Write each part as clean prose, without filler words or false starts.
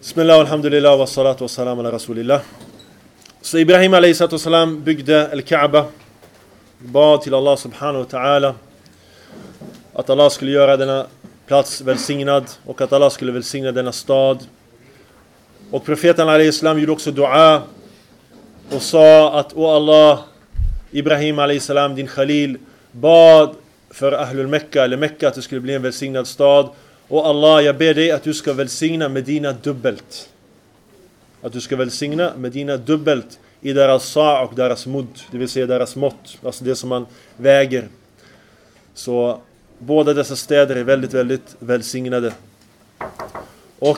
Bismillah, alhamdulillah, wa salatu wa salam ala rasulillah. Så Ibrahim a.s. byggde Al-Kaaba, bad till Allah subhanahu wa ta'ala att Allah skulle göra denna plats välsignad och att Allah skulle välsigna denna stad. Och profeten a.s. gjorde också dua och sa att o Allah, Ibrahim a.s. din Khalil bad för Ahlul Mekka eller Mekka att det skulle bli en välsignad stad. Och Allah, jag ber dig att du ska välsigna Medina dubbelt. Att du ska välsigna Medina dubbelt i deras sa och deras mudd, det vill säga deras mått, alltså det som man väger. Så båda dessa städer är väldigt, väldigt välsignade. Och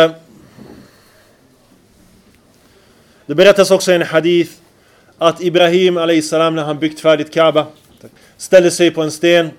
det berättas också i en hadith att Ibrahim a.s. när han byggt färdigt Kaaba ställde sig på en sten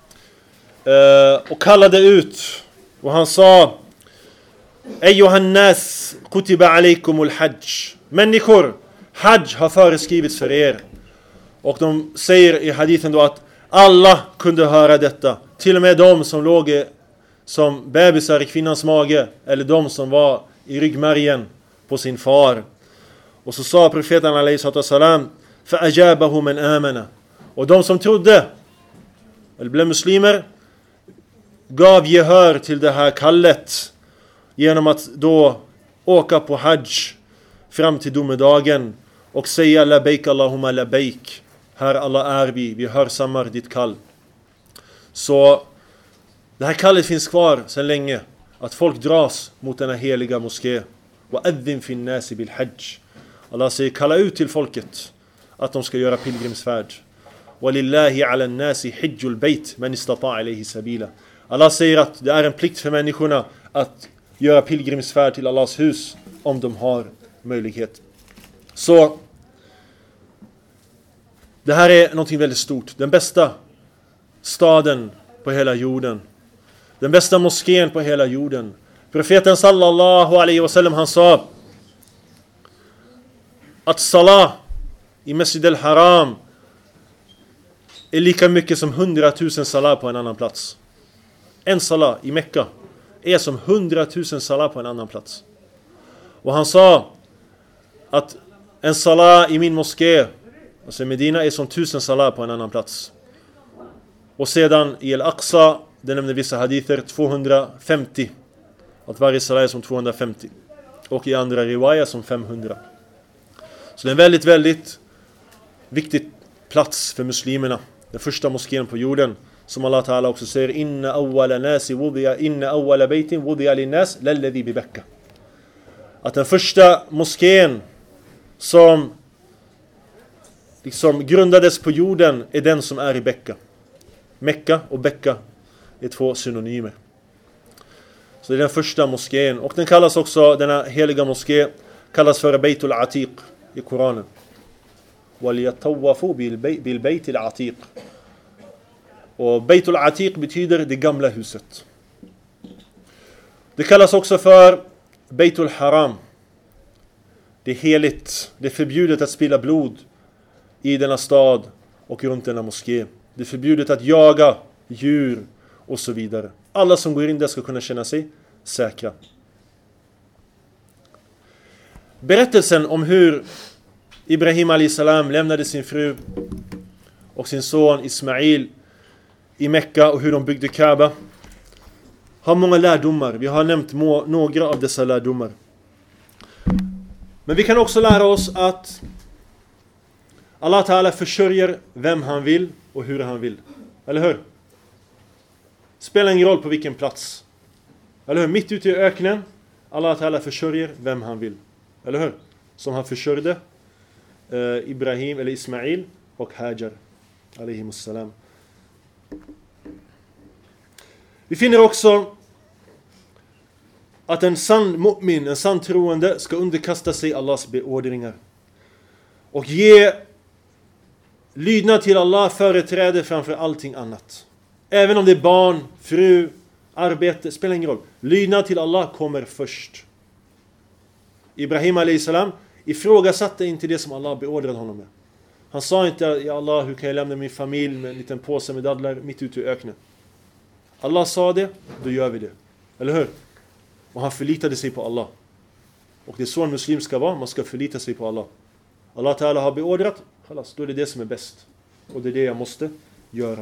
och kallade ut, och han sa: Ayyuhan nas kutiba alaykumul hajj. Människor, hajj har föreskrivits för er. Och de säger i hadithen då att alla kunde höra detta, till och med de som låg som bebisar i kvinnans mage, eller de som var i ryggmärgen på sin far. Och så sa profeten alayhi salam: fa ajabahu man amana. Och de som trodde eller blev muslimer gav gehör till det här kallet genom att då åka på hajj fram till domedagen och säga labbaik Allahumma labbaik. Här alla är vi hörsammar ditt kall. Så det här kallet finns kvar sedan länge, att folk dras mot denna heliga moské. Wa adhin fin nasi bil hajj. Allah säger: kalla ut till folket att de ska göra pilgrimsfärd. Walillahi ala nasi hijjul bayt man istata'a ilayhi sabila. Allah säger att det är en plikt för människorna att göra pilgrimsfärd till Allahs hus om de har möjlighet. Så det här är någonting väldigt stort. Den bästa staden på hela jorden. Den bästa moskén på hela jorden. Profeten sallallahu alaihi wasallam, han sa att salah i Masjid al-Haram är lika mycket som 100 000 salah på en annan plats. En salah i Mekka är som 100 000 salah på en annan plats. Och han sa att en salah i min moské, alltså i Medina, är som 1000 salah på en annan plats. Och sedan i Al-Aqsa, det nämnde vissa hadither, 250. Att varje salah är som 250. Och i andra riwaya som 500. Så det är en väldigt, väldigt viktig plats för muslimerna. Den första moskén på jorden. Som Allah Ta'ala också säger: inna awwala baytin wudi'a linnas lalladhi bi Bakka. Att den första moskén som liksom grundades på jorden är den som är i Bekka. Mekka och Bekka är två synonymer. Så det är den första moskén. Och den kallas också, denna heliga moské kallas för Baytul Atiq i Koranen. وَلْيَطَوَّفُوا بِالْبَيْتِ الْعَتِيقِ. Och Baytul Atiq betyder det gamla huset. Det kallas också för Baytul Haram. Det är heligt. Det är förbjudet att spilla blod i denna stad och runt denna moské. Det är förbjudet att jaga djur och så vidare. Alla som går in där ska kunna känna sig säkra. Berättelsen om hur Ibrahim a.s. lämnade sin fru och sin son Ismail i Mekka och hur de byggde Kaaba har många lärdomar. Vi har nämnt några av dessa lärdomar. Men vi kan också lära oss att Allah Ta'ala försörjer vem han vill och hur han vill. Eller hur? Spelar ingen roll på vilken plats. Eller hur? Mitt ute i öknen, Allah Ta'ala försörjer vem han vill. Eller hur? Som han försörjde Ibrahim eller Ismail och Hajar alaihimussalam. Vi finner också att en sann mu'min, en sann troende, ska underkasta sig Allahs beordringar och ge lydnad till Allah företräde framför allting annat. Även om det är barn, fru, arbete, spelar ingen roll. Lydnad till Allah kommer först. Ibrahim a.s. ifrågasatte inte det som Allah beordrade honom med. Han sa inte: ja Allah, hur kan jag lämna min familj med en liten påse med dadlar mitt ute i öknen? Allah sa det, då gör vi det. Eller hur? Och han förlitade sig på Allah. Och det är så en muslim ska vara. Man ska förlita sig på Allah. Allah Ta'ala har beordrat. Då är det det som är bäst. Och det är det jag måste göra.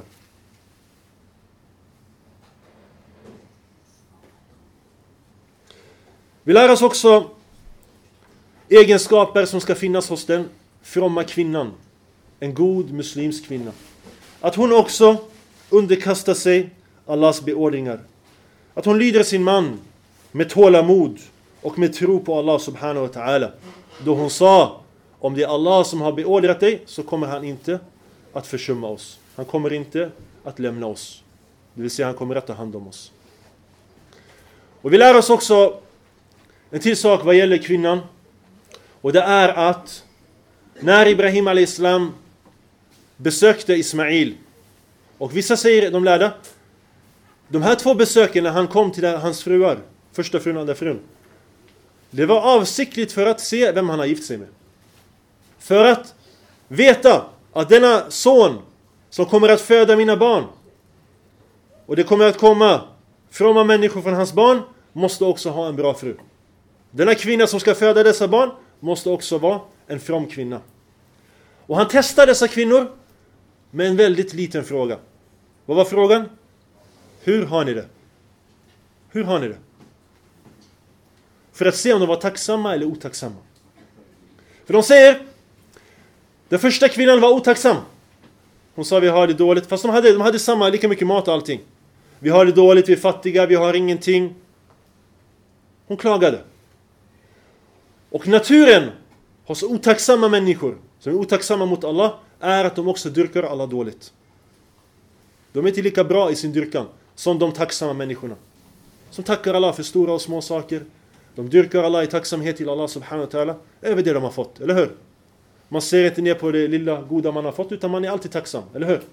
Vi lär oss också egenskaper som ska finnas hos den fromma kvinnan. En god muslimsk kvinna. Att hon också underkastar sig Allahs beordringar. Att hon lyder sin man med tålamod och med tro på Allah subhanahu wa ta'ala. Då hon sa, om det är Allah som har beordrat dig, så kommer han inte att försumma oss. Han kommer inte att lämna oss. Det vill säga, han kommer att ta hand om oss. Och vi lär oss också en till sak vad gäller kvinnan. Och det är att när Ibrahim a.s. besökte Ismail, och vissa säger, de lärda, de här 2 besöken när han kom till hans fruar, första frun och andra frun, det var avsiktligt för att se vem han har gift sig med. För att veta att denna son som kommer att föda mina barn, och det kommer att komma fromma människor från hans barn, måste också ha en bra fru. Denna kvinna som ska föda dessa barn måste också vara en from kvinna. Och han testar dessa kvinnor med en väldigt liten fråga. Vad var frågan? Hur har ni det? Hur har ni det? För att se om de var tacksamma eller otacksamma. För de säger, den första kvinnan var otacksam. Hon sa, vi har det dåligt. Fast de hade samma, lika mycket mat och allting. Vi har det dåligt, vi är fattiga, vi har ingenting. Hon klagade. Och naturen hos otacksamma människor, som är otacksamma mot Allah, är att de också dyrkar Allah dåligt. De är inte lika bra i sin dyrkan som de tacksamma människorna. Som tackar Allah för stora och små saker. De dyrkar Allah i tacksamhet till Allah subhanahu wa ta'ala över det de har fått, eller hur? Man ser inte ner på det lilla goda man har fått, utan man är alltid tacksam, eller hur?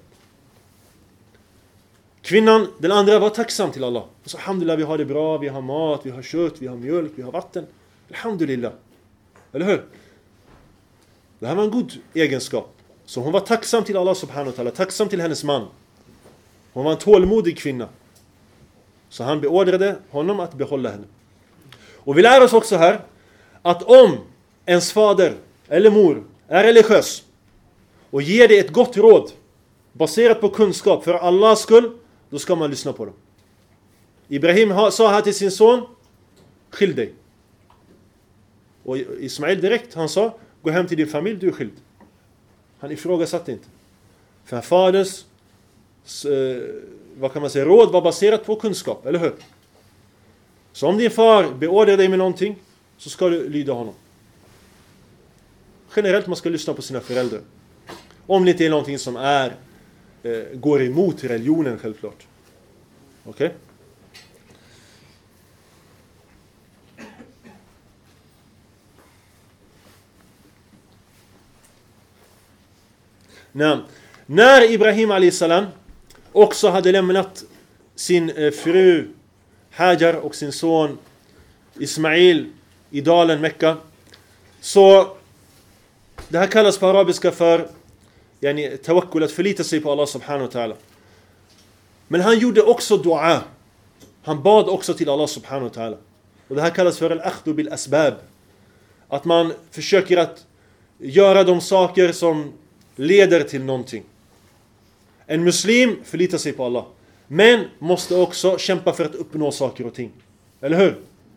Kvinnan, den andra, var tacksam till Allah. Så alhamdulillah, vi har det bra, vi har mat, vi har kött, vi har mjölk, vi har vatten. Alhamdulillah. Eller hur? Det här var en god egenskap. Så hon var tacksam till Allah subhanahu wa ta'ala, tacksam till hennes man. Hon var en tålmodig kvinna. Så han beordrade honom att behålla henne. Och vi lär oss också här att om ens fader eller mor är religiös och ger dig ett gott råd baserat på kunskap för Allahs skull, då ska man lyssna på dem. Ibrahim sa här till sin son, skilj dig. Och Ismail direkt, han sa, gå hem till din familj, du är skild. Han ifrågasatte inte. För faderns vad kan man säga, råd var baserat på kunskap, eller hur? Så om din far beordrar dig med någonting, så ska du lyda honom. Generellt man ska lyssna på sina föräldrar. Om det inte är någonting som går emot religionen, självklart. Okej? När Ibrahim a.s. också hade lämnat sin fru Hajar och sin son Ismail i dalen Mekka, så det här kallas på arabiska för tawakkul, att förlita sig på Allah subhanahu wa ta'ala. Men han gjorde också dua. Han bad också till Allah subhanahu wa ta'ala. Och det här kallas för al-akhdu bil asbab. Att man försöker att göra de saker som leder till någonting. En muslim förlitar sig på Allah, men måste också kämpa för att uppnå saker och ting. Eller hur?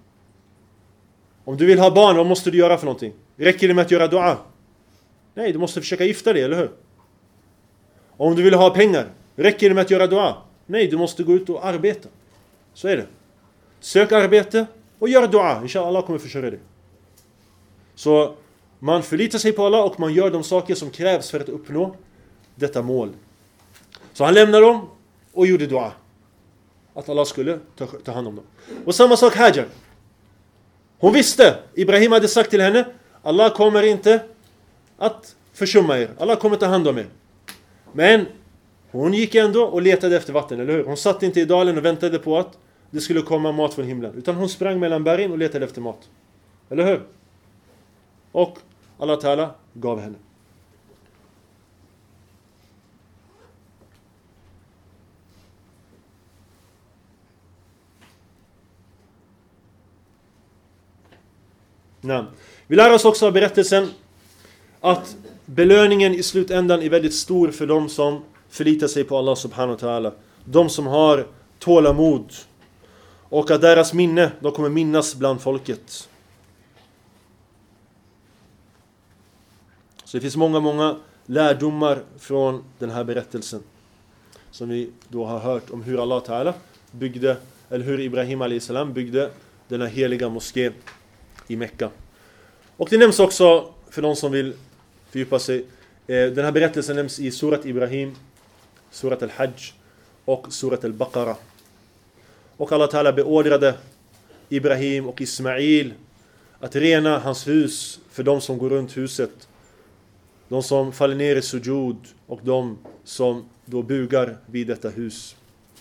Om du vill ha barn, vad måste du göra för någonting? Räcker det med att göra dua? Nej, du måste försöka gifta dig, eller hur? Om du vill ha pengar, räcker det med att göra dua? Nej, du måste gå ut och arbeta. Så är det. Sök arbete och gör dua. Inshallah, Allah kommer försörja dig. Så man förlitar sig på Allah och man gör de saker som krävs för att uppnå detta mål. Så han lämnade dem och gjorde dua. Att Allah skulle ta hand om dem. Och samma sak Hajar. Hon visste, Ibrahim hade sagt till henne, Allah kommer inte att försumma er. Allah kommer ta hand om er. Men hon gick ändå och letade efter vatten, eller hur? Hon satt inte i dalen och väntade på att det skulle komma mat från himlen. Utan hon sprang mellan bergen och letade efter mat. Eller hur? Och Allah Ta'ala gav henne. Nej. Vi lär oss också av berättelsen att belöningen i slutändan är väldigt stor för de som förlitar sig på Allah subhanahu wa ta'ala. De som har tålamod. Och att deras minne, de kommer minnas bland folket. Så det finns många lärdomar från den här berättelsen. Som vi då har hört om hur Allah ta'ala byggde, eller hur Ibrahim a.s. byggde den här heliga moskén i Mekka. Och det nämns också, för de som vill fördjupa sig, den här berättelsen nämns i surat Ibrahim, surat al-Hajj och surat al-Baqarah. Och Allah ta'ala beordrade Ibrahim och Ismail att rena hans hus för de som går runt huset. De som faller ner i sujud och de som då bugar vid detta hus.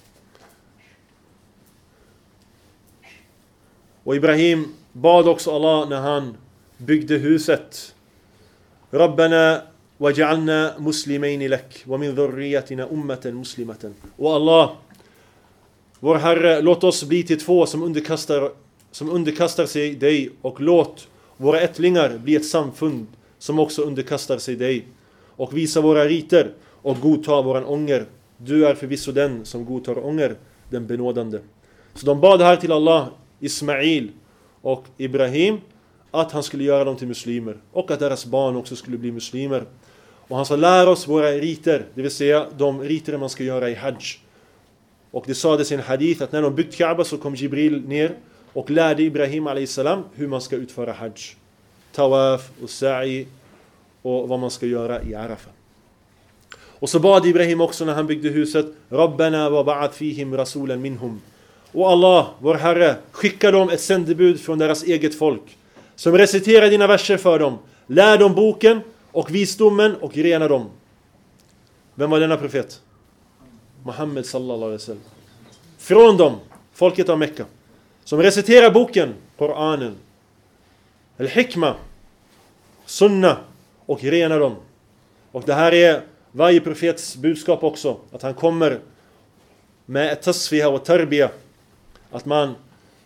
Och Ibrahim bad också Allah när han byggde huset. Rabbana waj'alna muslimain lak wa min dhurriyyatina ummatan muslimatan. Och Allah, vår Herre, låt oss bli till två som underkastar sig dig, och låt våra ättlingar bli ett samfund som också underkastar sig dig, och visa våra riter och godta våran ånger. Du är förvisso den som godtar ånger, den benådande. Så de bad här till Allah, Ismail och Ibrahim, att han skulle göra dem till muslimer och att deras barn också skulle bli muslimer. Och han sa, lär oss våra riter, det vill säga de riter man ska göra i Hajj. Och det sades i en hadith att när de byggt Kaaba så kom Jibril ner och lärde Ibrahim a.s. hur man ska utföra Hajj. Tawaf och sa'i och vad man ska göra i Arafah. Och så bad Ibrahim också när han byggde huset, Rabbana wa ba'ath fihim rasulan minhum. Och Allah, vår Herre, skicka dem ett sändebud från deras eget folk som reciterar dina verser för dem, lär dem boken och visdomen och rena dem. Vem var denna profet? Muhammed sallallahu alaihi wasallam. Från dem, folket av Mekka, som reciterar boken, Koranen, al-hikma, sunna, och rena dem. Och det här är varje profets budskap också, att han kommer med ett tasfiha och tarbiya, att man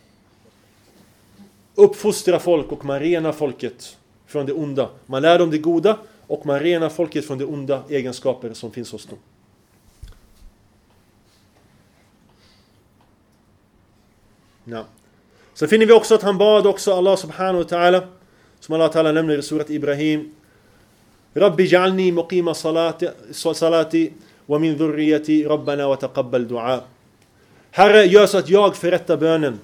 uppfostrar folk och man renar folket från det onda. Man lär dem det goda och man renar folket från de onda egenskaper som finns hos dem. Ja. Så finner vi också att han bad också Allah subhanahu wa ta'ala, som Allah ta'ala nämner i surat Ibrahim, Rabbi ja'alni muqima salati wa min dhurriyyati rabbana wa taqabbal du'a. Herre, gör så att jag förrättar bönen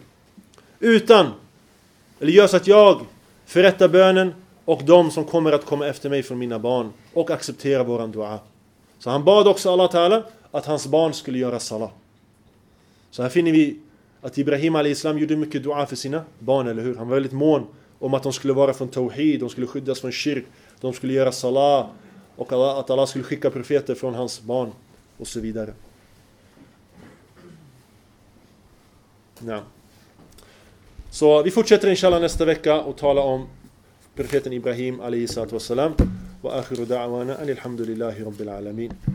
gör så att jag förrättar bönen och de som kommer att komma efter mig från mina barn och acceptera våran dua. Så han bad också Allah ta'ala att hans barn skulle göra salah. Så här finner vi att Ibrahim a.s. gjorde mycket dua för sina barn, eller hur? Han var väldigt mån om att de skulle vara från tawhid, de skulle skyddas från shirk, de skulle göra salah, och att Allah skulle skicka profeter från hans barn och så vidare. Ja. Så vi fortsätter inshallah nästa vecka och tala om profeten Ibrahim alayhi salatu wassalam. Wa akhiru da'wana alhamdulillahi rabbil alamin.